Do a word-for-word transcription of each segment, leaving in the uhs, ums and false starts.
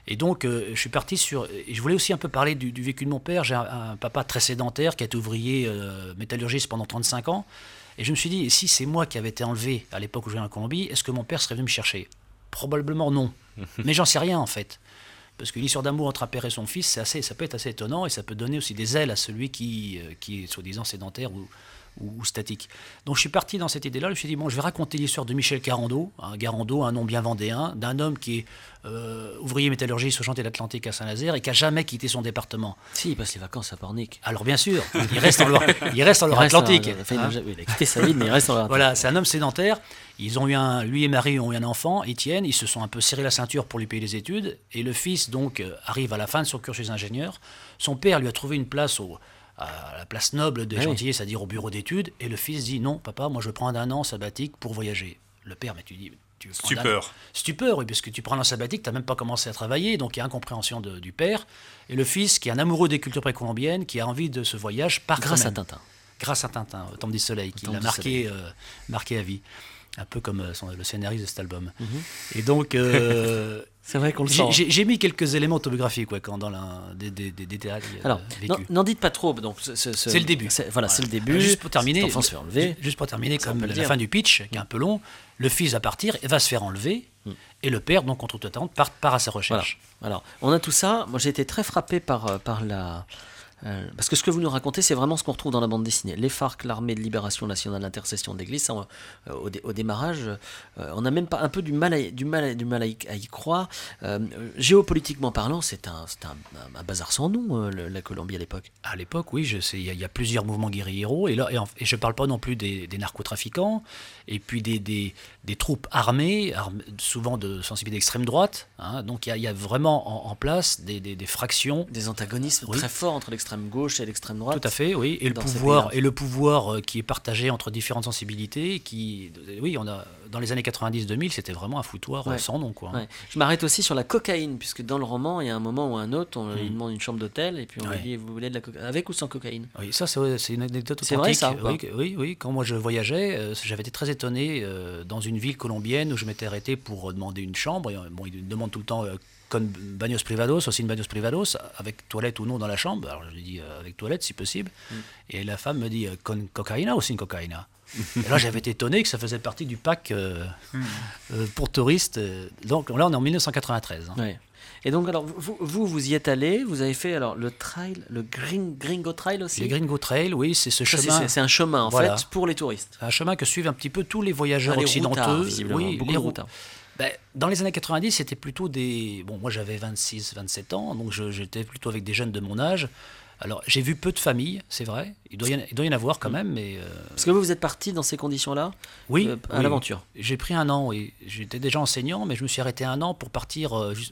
Et donc, euh, je suis parti sur... Et je voulais aussi un peu parler du, du vécu de mon père. J'ai un, un papa très sédentaire qui a été ouvrier euh, métallurgiste pendant trente-cinq ans. Et je me suis dit, et si c'est moi qui avais été enlevé à l'époque où je viens en Colombie, est-ce que mon père serait venu me chercher ? Probablement non. Mais j'en sais rien, en fait. Parce que l'histoire d'amour entre un père et son fils, c'est assez, ça peut être assez étonnant et ça peut donner aussi des ailes à celui qui, euh, qui est soi-disant sédentaire ou, ou, ou statique. Donc je suis parti dans cette idée-là, je me suis dit, bon, je vais raconter l'histoire de Michel Garando, hein, Garando, un nom bien vendéen, d'un homme qui est euh, ouvrier métallurgiste au chantier de l'Atlantique à Saint-Nazaire et qui n'a jamais quitté son département. Si, il passe les vacances à Pornic. Alors bien sûr, il reste en Loire, il reste en Loire-Atlantique. Il, enfin, hein il a quitté sa ville, mais il reste en Loire-Atlantique. Voilà, c'est un homme sédentaire. Ils ont eu un, lui et Marie ont eu un enfant, Étienne. Ils se sont un peu serré la ceinture pour lui payer les études. Et le fils, donc, arrive à la fin de son cursus ingénieur. Son père lui a trouvé une place au, à la place noble des ah Gentillet, oui. c'est-à-dire au bureau d'études. Et le fils dit, non, papa, moi je prends un an sabbatique pour voyager. Le père, mais tu dis... Tu veux Stupeur. Stupeur, oui, parce que tu prends un sabbatique, tu n'as même pas commencé à travailler, donc il y a incompréhension de, du père. Et le fils, qui est un amoureux des cultures précolombiennes, qui a envie de ce voyage, part grâce à Tintin. Grâce à Tintin, au Temple du Soleil, qui l'a marqué, euh, marqué à vie. Un peu comme euh, son, le scénariste de cet album. Mm-hmm. Et donc... Euh, c'est vrai qu'on le sent. J'ai, j'ai mis quelques éléments autobiographiques ouais, quand dans la, des, des, des, des théâtres Alors, vécus. N'en dites pas trop. Donc, ce, ce, c'est le début. C'est, voilà, voilà, c'est le début. Euh, juste pour terminer, l'enfant se fait enlever. Juste pour terminer, comme la, la fin du pitch, qui est un peu long, le fils va partir, va se faire enlever, mm. et le père, donc contre toute attente, part, part à sa recherche. Voilà. Alors, on a tout ça. Moi, j'ai été très frappé par, par la... Euh, parce que ce que vous nous racontez, c'est vraiment ce qu'on retrouve dans la bande dessinée. Les F A R C, l'Armée de Libération Nationale, l'Intercession de l'Église, ça, euh, au, dé, au démarrage, euh, on a même pas un peu du mal à, du mal à, du mal à, y, à y croire. Euh, géopolitiquement parlant, c'est un, c'est un, un, un bazar sans nom, euh, le, la Colombie à l'époque. À l'époque, oui, il y, y a plusieurs mouvements guérilleros, et, là, et, en, et je ne parle pas non plus des, des narcotrafiquants, et puis des, des, des troupes armées, armées, souvent de sensibilité d'extrême droite. Hein, donc il y, y a vraiment en, en place des, des, des fractions. Des antagonismes oui. très forts entre l'extrême gauche et l'extrême droite. Tout à fait, oui. Et le pouvoir, et le pouvoir euh, qui est partagé entre différentes sensibilités, qui, oui, on a dans les années quatre-vingt-dix deux mille, c'était vraiment un foutoir ouais. sans nom, quoi. Ouais. Je m'arrête aussi sur la cocaïne, puisque dans le roman, il y a un moment ou un autre, on lui mmh. demande une chambre d'hôtel et puis on ouais. lui dit, vous voulez de la cocaïne, avec ou sans cocaïne? Oui, ça c'est, c'est une anecdote c'est authentique. Vrai, ça, oui, oui, oui. Quand moi je voyageais, euh, j'avais été très étonné euh, dans une ville colombienne où je m'étais arrêté pour demander une chambre. Et, bon, ils demandent tout le temps. Euh, Con baños privados, aussi une baños privados, avec toilette ou non dans la chambre. Alors je lui dis euh, avec toilette si possible. Mm. Et la femme me dit euh, con cocaïna ou sin cocaïna. Et là j'avais été étonné que ça faisait partie du pack euh, mm. euh, pour touristes. Donc là on est en dix-neuf cent quatre-vingt-treize. Hein. Ouais. Et donc alors vous, vous vous y êtes allé, vous avez fait alors le trail, le gring, Gringo Trail aussi. Le Gringo Trail, oui, c'est ce ça, chemin. C'est, c'est un chemin en voilà. fait pour les touristes. Un chemin que suivent un petit peu tous les voyageurs ah, les occidentaux. Routards, visiblement, oui, beaucoup les de routards. Ben, dans les années quatre-vingt-dix, c'était plutôt des... Bon, moi j'avais vingt-six, vingt-sept ans, donc je, j'étais plutôt avec des jeunes de mon âge. Alors, j'ai vu peu de familles, c'est vrai. Il doit y en, il doit y en avoir quand même, mais... Euh... Parce que vous, vous êtes parti dans ces conditions-là Oui. euh, à oui, l'aventure. J'ai pris un an, oui. J'étais déjà enseignant, mais je me suis arrêté un an pour partir... Euh, juste...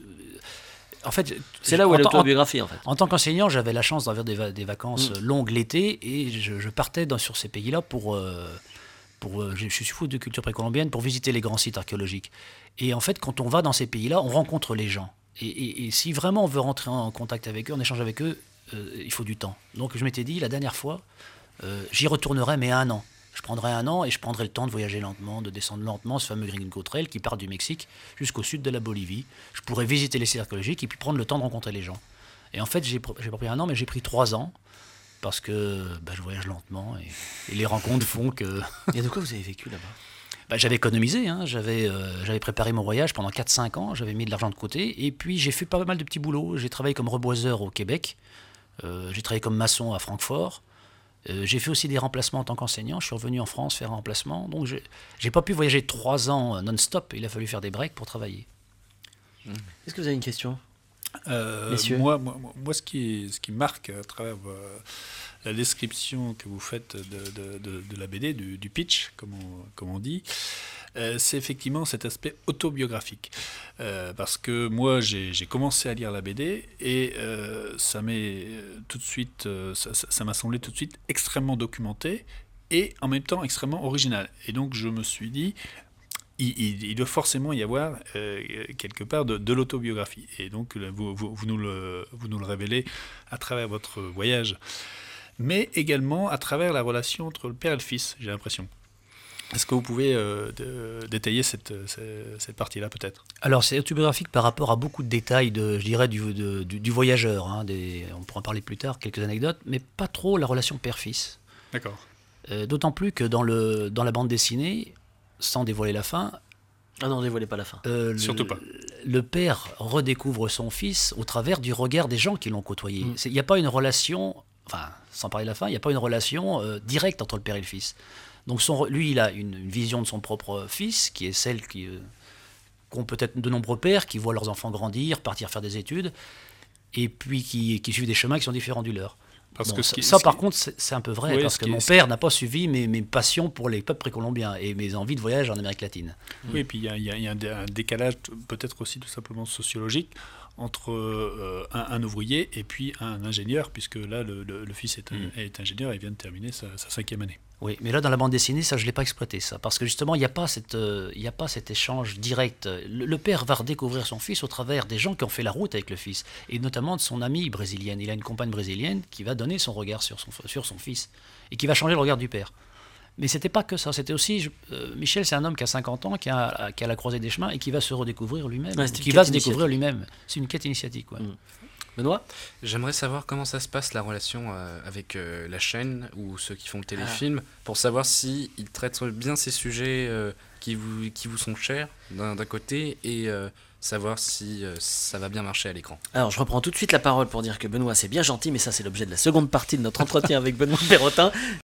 En fait, c'est là où est l'autobiographie, en fait. En tant qu'enseignant, j'avais la chance d'avoir des, va- des vacances mmh. longues l'été, et je, je partais dans, sur ces pays-là pour... Euh, Pour, euh, je, je suis fou de culture précolombienne pour visiter les grands sites archéologiques. Et en fait, quand on va dans ces pays-là, on rencontre les gens. Et, et, et si vraiment on veut rentrer en contact avec eux, en échange avec eux, euh, il faut du temps. Donc je m'étais dit, la dernière fois, euh, j'y retournerai, mais un an. Je prendrai un an et je prendrai le temps de voyager lentement, de descendre lentement ce fameux Gringo Trail qui part du Mexique jusqu'au sud de la Bolivie. Je pourrais visiter les sites archéologiques et puis prendre le temps de rencontrer les gens. Et en fait, j'ai, j'ai pas pris un an, mais j'ai pris trois ans. Parce que bah, je voyage lentement et, et les rencontres font que... Et de quoi vous avez vécu là-bas ? bah, J'avais économisé, hein, j'avais, euh, j'avais préparé mon voyage pendant quatre cinq ans, j'avais mis de l'argent de côté, et puis j'ai fait pas mal de petits boulots. J'ai travaillé comme reboiseur au Québec, euh, j'ai travaillé comme maçon à Francfort, euh, j'ai fait aussi des remplacements en tant qu'enseignant, je suis revenu en France faire un remplacement, donc j'ai, j'ai pas pu voyager trois ans non-stop, il a fallu faire des breaks pour travailler. Est-ce que vous avez une question ? Euh, moi, moi, moi, ce qui, ce qui marque à travers euh, la description que vous faites de, de, de, de la B D, du, du pitch, comme on, comme on dit, euh, c'est effectivement cet aspect autobiographique. Euh, parce que moi, j'ai, j'ai commencé à lire la B D et euh, ça, m'est tout de suite, euh, ça, ça, ça m'a semblé tout de suite extrêmement documenté et en même temps extrêmement original. Et donc, je me suis dit... Il, il, il doit forcément y avoir euh, quelque part de, de l'autobiographie. Et donc, vous, vous, vous, nous le, vous nous le révélez à travers votre voyage, mais également à travers la relation entre le père et le fils, j'ai l'impression. Est-ce que vous pouvez euh, de, détailler cette, cette, cette partie-là peut-être? Alors c'est autobiographique par rapport à beaucoup de détails, de, je dirais, du, de, du, du voyageur. Hein, des, on pourra en parler plus tard, quelques anecdotes, mais pas trop la relation père-fils. D'accord. Euh, d'autant plus que dans, le, dans la bande dessinée, sans dévoiler la fin... Ah non, dévoilez pas la fin. Euh, Surtout le, pas. Le père redécouvre son fils au travers du regard des gens qui l'ont côtoyé. Mm. Il n'y a pas une relation, enfin, sans parler de la fin, il n'y a pas une relation euh, directe entre le père et le fils. Donc son, lui, il a une, une vision de son propre fils, qui est celle qui, euh, qu'ont peut-être de nombreux pères, qui voient leurs enfants grandir, partir faire des études, et puis qui, qui suivent des chemins qui sont différents du leur. Parce Bon, que ça, qui, ça qui... par contre, c'est, c'est un peu vrai, oui, parce que qui, mon père n'a pas suivi mes, mes passions pour les peuples précolombiens et mes envies de voyage en Amérique latine. Oui, et puis il y a, y a, y a un décalage peut-être aussi tout simplement sociologique entre euh, un, un ouvrier et puis un ingénieur, puisque là, le, le, le fils est, un, mm. est ingénieur et vient de terminer sa, sa cinquième année. Oui, mais là, dans la bande dessinée, ça, je ne l'ai pas exploité, ça. Parce que justement, il n'y a, euh, a pas cet échange direct. Le, le père va redécouvrir son fils au travers des gens qui ont fait la route avec le fils, et notamment de son amie brésilienne. Il a une compagne brésilienne qui va donner son regard sur son, sur son fils, et qui va changer le regard du père. Mais c'était pas que ça, c'était aussi... Je, euh, Michel, c'est un homme qui a cinquante ans, qui a, qui a la croisée des chemins, et qui va se redécouvrir lui-même, ouais, qui va se découvrir lui-même. C'est une quête initiatique, ouais. Mmh. Benoît ? J'aimerais savoir comment ça se passe, la relation euh, avec euh, la chaîne ou ceux qui font le téléfilm, ah. pour savoir s'ils si traitent bien ces sujets euh, qui, vous, qui vous sont chers, d'un, d'un côté, et euh, savoir si euh, ça va bien marcher à l'écran. Alors, je reprends tout de suite la parole pour dire que Benoît, c'est bien gentil, mais ça, c'est l'objet de la seconde partie de notre entretien avec Benoît Perrotin.